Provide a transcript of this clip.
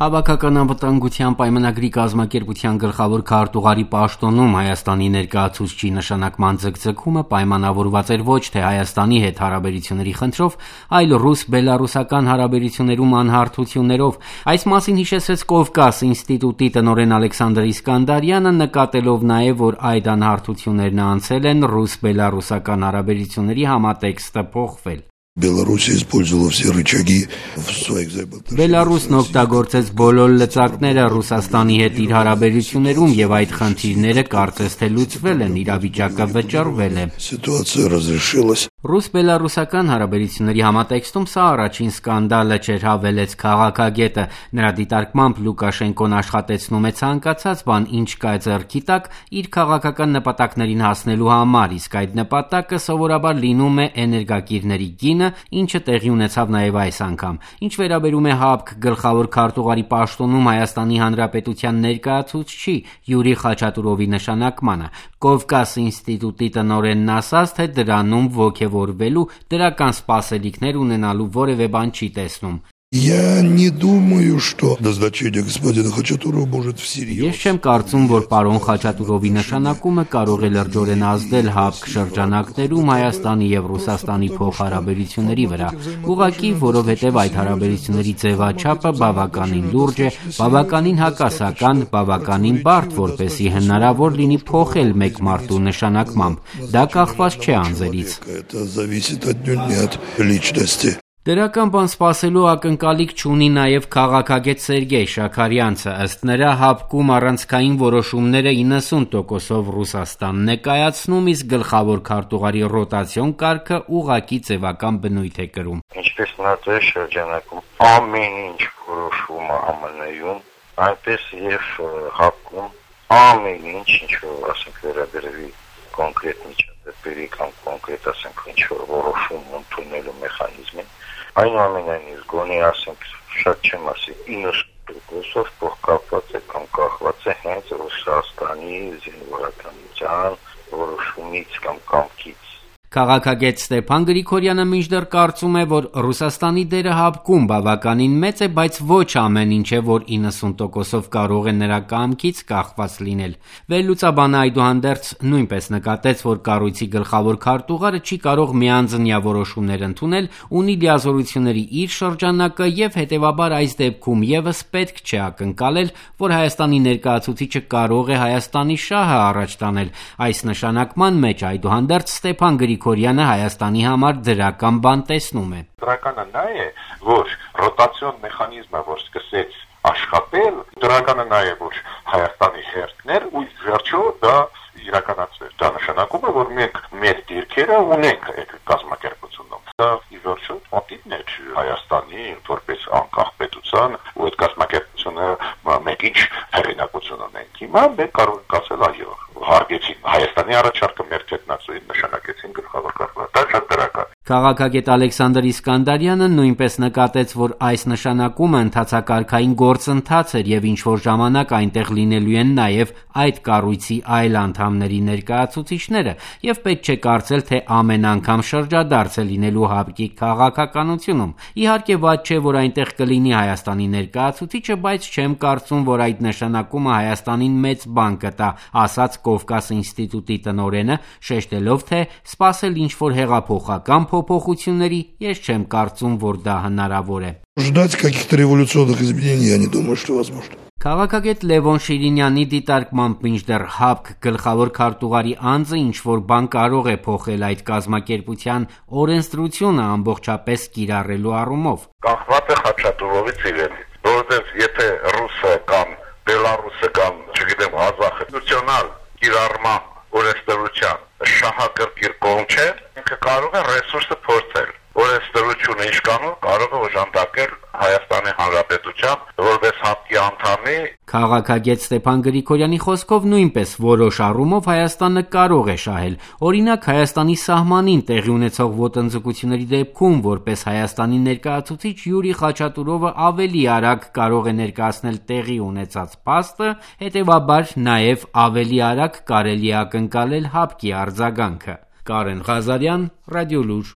Հավաքական անվտանգության պայմանագրի կազմակերպության գլխավոր քարտուղարի պաշտոնում Հայաստանի ներկայացուցչի նշանակման ձգձգումը պայմանավորված էր ոչ թե Հայաստանի հետ հարաբերությունների խնդրով, այլ ռուս-բելառուսական հարաբերություններում անհարթություններով։ Այս մասին հիշեցրեց Կովկաս ինստիտուտի տնօրեն Ալեքսանդր Իսկանդարյանը, նկատելով նաև, որ այդ անհարթություններն անցել են ռուս-բելառուսական հարաբերությունների համատեքստը փոխվել։ Բելառուսն օգտագործեց բոլոր լծակները Ռուսաստանի հետ իր հարաբերություններում եւ այդ խնդիրները կարծես թե լուծվել են, իրավիճակը վճռվել է։ Ռուս-բելառուսական հարաբերությունների համատեքստում սա առաջին սկանդալը չէր, հավելեց քաղաքագետը։ Նրա դիտարկմամբ Լուկաշենկոն աշխատեցնում է ցանկացած բան, ինչ կա ձեռքի տակ, իր քաղաքական նպատակներին հասնելու համար, իսկ այդ նպատակը սովորաբար լինում է էներգակիրների գինը, ինչը տեղի ունեցավ նաև այս անգամ։ Ինչ վերաբերում է ՀԱՊԿ գլխավոր քարտուղարի պաշտոնում Հայաստանի Հանրապետության ներկայացուցչի Յուրի Խաչատուրովի նշանակմանը, Կովկաս ինստիտուտի տնօրենն ասաց, թե դրանում ոգևորվելու, դրական սպասելիքներ ունենալու որևէ բան չի տեսնում։ Ես չեմ կարծում, որ պարոն Խաչատուրովի նշանակումը կարող է լրջորեն ազդել ՀԱՊԿ շրջանակներում Հայաստանի եւ Ռուսաստանի փոխհարաբերությունների վրա, ուղղակի որովհետեւ այդ հարաբերությունների ձևաչափը բավականին լուրջ է, բավականին հակասական, բավականին բարդ, որպեսզի հնարավոր լինի փոխել մեկ մարդու նշանակմամբ։ Դա կախված չէ անձերից։ Դրական բան սպասելու ակնկալիք չունի նաև քաղաքագետ Սերգեյ Շաքարյանցը։ Ըստ նրա, ՀԱՊԿ-ում առանցքային որոշումները 90%-ով Ռուսաստանն է կայացնում, իսկ գլխավոր քարտուղարի ռոտացիոն կարգը ուղղակի ձևական բնույթ է կրում։ Ինչպես ՆԱՏՕ-ի շրջանակում ամեն ինչ որոշվում է ԱՄՆ-ում, այնպես եւ ՀԱՊԿ-ում ամեն ինչ, ինչ որ ասենք վերաբերվի կոնկրետ միջադեպերի կամ կոնկրետ ասենք ինչ որ որոշում ընդունելու մեխանիզմին, այնուամենայնիվ գոնե ասենք շատ չեմ ասի 90%-ով փոխկապված է կամ կախված է հենց Ռուսաստանի զինվորականության որոշումից կամ կամքից։ Քաղաքագետ Ստեփան Գրիգորյանը մինչդեռ կարծում է, որ Ռուսաստանի դերը ՀԱՊԿ-ում բավականին մեծ է, բայց ոչ ամեն ինչ է, որ 90%-ով կարող է նրա կամքից կախված լինել։ Վերլուծաբանը այդուհանդերձ նույնպես նկատեց, որ կառույցի գլխավոր քարտուղարը չի կարող միանձնյա որոշումներ ընդունել, ունի լիազորությունների իր շրջանակը եւ հետեւաբար այս դեպքում եւս պետք չէ ակնկալել, որ Հայաստանի ներկայացուցիչը կարող է Հայաստանի շահը առաջ տանել։ Այս նշանակման մեջ այդուհանդերձ Ստեփան Գրիգորյանը Հայաստանի համար դրական բան տեսնում է։ Դրականը նա է, որ ռոտացիոն մեխանիզմը, որ սկսեց աշխատել, դրականը նա է, որ Հայաստանի հերթներ ու վերջո դա իրականացվեց։ Դա նշանակում է, որ մենք մեր դիրքերը ունենք այդ կազմակերպությունում։ Դա ի վերջո պատիվն է Հայաստանի որպես անկախ պետության ու այդ կազմակերպությունը մեկ ինչ հեղինակություն ունենք։ Հիմա մենք կարող ենք ասել այո, հարգեցին Հայաստանի առաջարկը մեր թեկնածուին նշանակեցին գլխավոր քարտուղար։ Դա շատ դրական։ Քաղաքագետ Ալեքսանդր Իսկանդարյանը նույնպես նկատեց, որ այս նշանակումը ընթացակարգային գործընթաց էր եւ ինչ-որ ժամանակ այնտեղ լինելու են նաեւ այդ կառույցի այլ անդամների ներկայացուցիչները եւ պետք չէ կարծել, թե ամեն անգամ շրջադարձ է լինելու ՀԱՊԿ-ի քաղաքականությունում։ Իհարկե վատ չէ, որ այնտեղ կլինի Հայաստանի ներկայացուցիչը, բայց չեմ կարծում, որ այդ նշանակումը Հայաստանին մեծ բան կտա, ասաց Կովկաս ինստիտուտի տնօրենը, շեշտելով, թե սպասել ինչ-որ հեղափոխական փոփոխությունների, ես չեմ կարծում, որ դա հնարավոր է։ Ждать каких-то революционных изменений, я не думаю, что возможно. Քաղաքագետ Լևոն Շիրինյանի դիտարկմամբ մինչդեռ ՀԱՊԿ գլխավոր քարտուղարի անձը ինչ-որ բան կարող է փոխել այդ կազմակերպության օրենսդրությունը ամբողջապես կիրառելու առումով։ Կախված է Խաչատուրովից իրենից, որովհետև եթե ռուսը կամ բելառուսը կամ, չգիտեմ, ազախությունալ կիրառման օրենսդրության շահագրգիռ կողմ չէ, ինքը կարող է ռեսուրսը փորձել։ Օրենսդրությունը ինչ կանոն կարող է օժանդակել Հայաստանի Հանրապետության որպես ՀԱՊԿ-ի անդամի։ Քաղաքագետ Ստեփան Գրիգորյանի խոսքով նույնպես որոշ առումով Հայաստանը կարող է շահել։ Օրինակ Հայաստանի սահմանին տեղի ունեցող ոտնձգությունների դեպքում որպես Հայաստանի ներկայացուցիչ Յուրի Խաչատուրովը ավելի արագ կարող է ներկայացնել տեղի ունեցած փաստը, հետևաբար նաև ավելի արագ կարելի է ակնկալել ՀԱՊԿ-ի արձագանքը։ Կարեն Ղազարյան, Ռադիոլուր։